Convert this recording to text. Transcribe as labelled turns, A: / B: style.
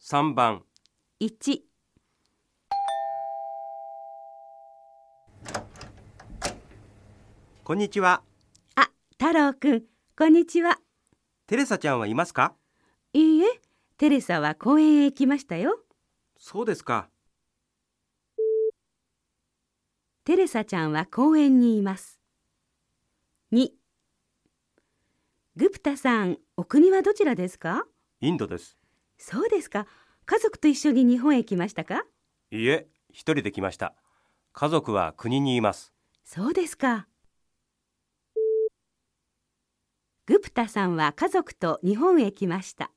A: 3番。
B: 1、
A: こんにちは。
B: あ、太郎くん、こんにちは。
A: テレサちゃんはいますか？
B: いいえ、テレサは公園へ行きましたよ。
A: そうですか。
B: テレサちゃんは公園にいます。2、グプタさん、お国はどちらですか？
A: インドです。
B: そうですか。家族と一緒に日本へ来ましたか？
A: いいえ、一人で来ました。家族は国にいます。
B: そうですか。グプタさんは家族と日本へ来ました。